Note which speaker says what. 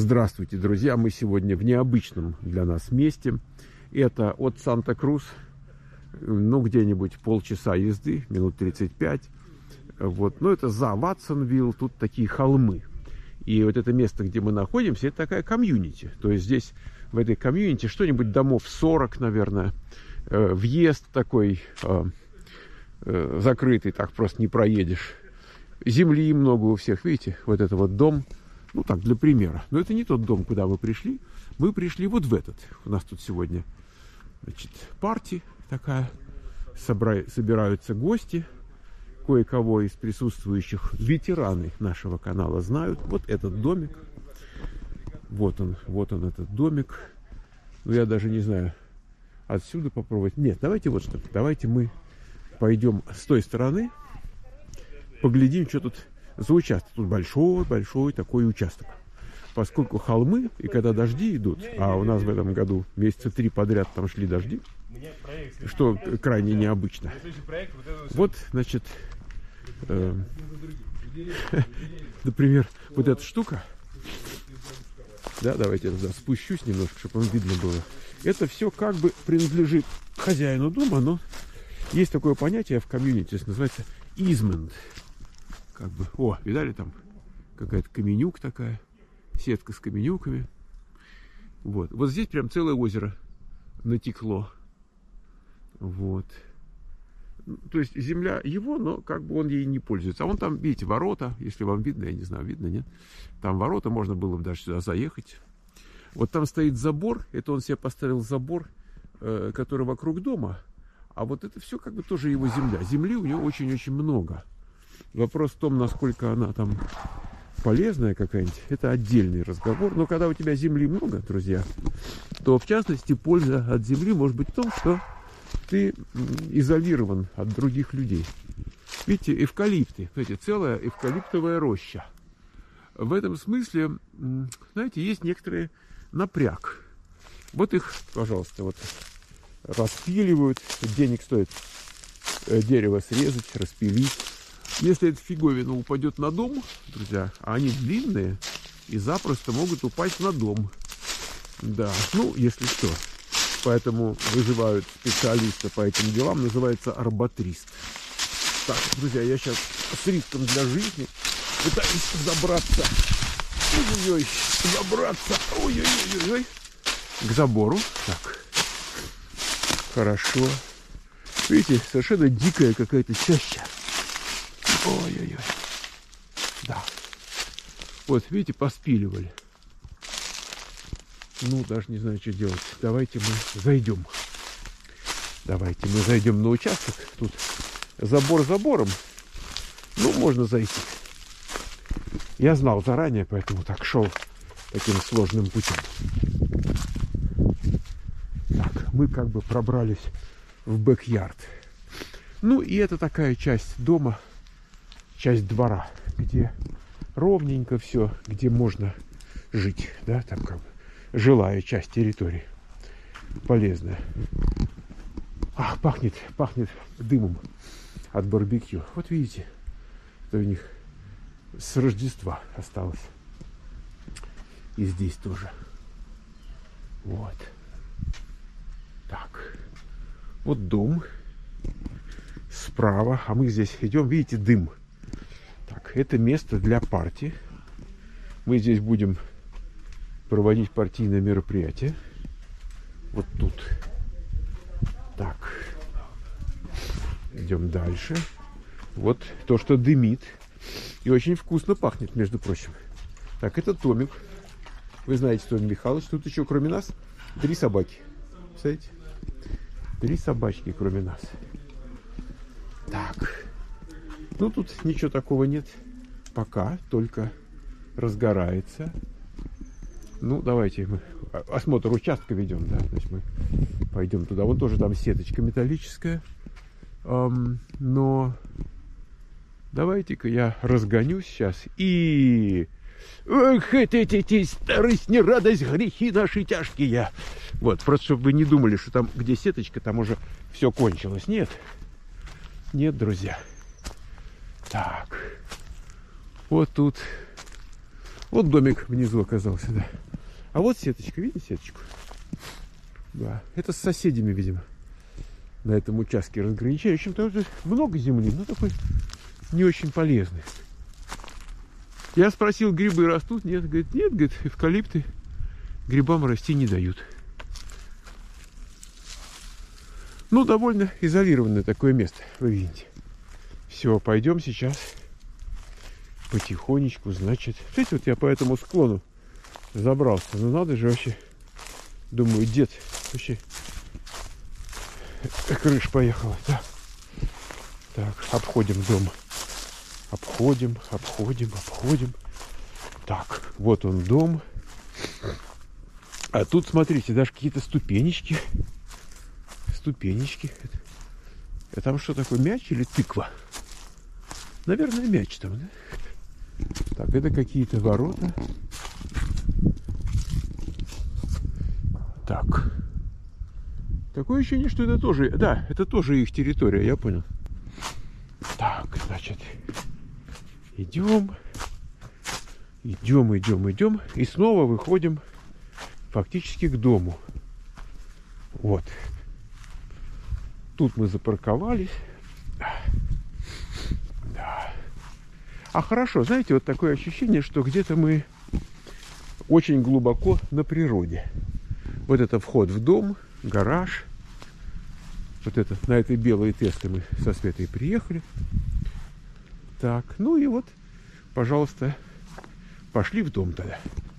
Speaker 1: Здравствуйте, друзья! Мы сегодня в необычном для нас месте. Это от Санта-Крус, ну, где-нибудь полчаса езды, минут 35. Вот. Но это за Ватсонвилл, тут такие холмы. И вот это место, где мы находимся, это такая комьюнити. То есть здесь, в этой комьюнити, что-нибудь домов 40, наверное. Въезд такой закрытый, так просто не проедешь. Земли много у всех, видите? Вот это вот дом. Ну, так, для примера. Но это не тот дом, куда мы пришли. Мы пришли вот в этот. У нас тут сегодня, значит, парти такая. Собираются гости. Кое-кого из присутствующих ветераны нашего канала знают. Вот этот домик. Вот он этот домик. Ну, я даже не знаю, отсюда попробовать. Нет, давайте вот что. Давайте мы пойдем с той стороны. Поглядим, что тут за участок. Тут большой такой участок. Поскольку холмы, и когда дожди идут, а у нас в этом году месяца 3 подряд там шли дожди, что крайне необычно. Вот, значит, например, вот эта штука. Да, давайте я туда спущусь немножко, чтобы вам видно было. Это все как бы принадлежит хозяину дома, но есть такое понятие в комьюнити, называется easement. Как бы, о, видали, там какая-то каменюк такая, сетка с каменюками. Вот здесь прям целое озеро натекло. Вот. То есть земля его, но как бы он ей не пользуется. А вон там, видите, ворота, если вам видно, я не знаю, видно, нет? Там ворота, можно было бы даже сюда заехать. Вот там стоит забор, это он себе поставил забор, который вокруг дома. А вот это все как бы тоже его земля. Земли у него очень-очень много. Вопрос в том, насколько она там полезная какая-нибудь, это отдельный разговор. Но когда у тебя земли много, друзья, то в частности польза от земли может быть в том, что ты изолирован от других людей. Видите, эвкалипты, знаете, целая эвкалиптовая роща. В этом смысле, знаете, есть некоторый напряг. Вот их, пожалуйста, вот распиливают. Денег стоит дерево срезать, распилить. Если эта фиговина упадет на дом, друзья, а они длинные и запросто могут упасть на дом. Да, ну, если что. Поэтому вызывают специалиста по этим делам, называется арбатрист. Так, друзья, я сейчас с риском для жизни пытаюсь забраться. Ой-ой-ой, забраться. Ой-ой-ой-ой. К забору. Так. Хорошо. Видите, совершенно дикая какая-то чаща. Ой-ой-ой. Да. Вот, видите, поспиливали. Ну, даже не знаю, что делать. Давайте мы зайдем. Давайте мы зайдем на участок. Тут забор забором. Ну, можно зайти. Я знал заранее, поэтому так шел таким сложным путем. Так, мы как бы пробрались в бэк-ярд. Ну, и это такая часть дома, часть двора, где ровненько все, где можно жить, да, там как бы жилая часть территории, полезная. Ах, пахнет дымом от барбекю. Вот видите, что у них с Рождества осталось. И здесь тоже. Вот. Так. Вот дом. Справа. А мы здесь идем. Видите, дым. Так, это место для партии. Мы здесь будем проводить партийное мероприятие. Вот тут. Так. Идем дальше. Вот то, что дымит. И очень вкусно пахнет, между прочим. Так, это Томик. Вы знаете, Томик Михайлович. Тут еще, кроме нас, 3 собаки. Представляете? 3 собачки, кроме нас. Так. Ну, тут ничего такого нет. Пока только разгорается. Ну, давайте мы осмотр участка ведем, да. Значит, мы пойдем туда. Вот тоже там сеточка металлическая. Но давайте-ка я разгонюсь сейчас и... Эх, эти старость, не радость, грехи наши тяжкие. Вот, просто чтобы вы не думали, что там, где сеточка, там уже все кончилось. Нет. Нет, друзья. Так. Вот тут Вот домик внизу оказался, да. А вот сеточка, видите сеточку? Да, это с соседями, видимо, на этом участке разграничающем. Тоже много земли, но такой не очень полезный. Я спросил, грибы растут? Нет, говорит, нет, говорит, эвкалипты грибам расти не дают. Ну, довольно изолированное такое место, вы видите. Все, пойдем сейчас потихонечку, значит. Видите, вот я по этому склону забрался. Ну, надо же вообще, думаю, дед вообще крыша поехала. Да. Так, обходим дом. Обходим. Так, вот он дом. А тут, смотрите, даже какие-то ступенечки. А там что такое, мяч или тыква? Наверное, мяч там, да? Так, это какие-то ворота. Так. Такое ощущение, что это тоже... Да, это тоже их территория, я понял. Так, значит, идем. И снова выходим фактически к дому. Вот. Тут мы запарковались. Да. А хорошо, знаете, вот такое ощущение, что где-то мы очень глубоко на природе. Вот это вход в дом, гараж. Вот это, на этой белой Тесле мы со Светой приехали. Так, ну и вот, пожалуйста, пошли в дом тогда.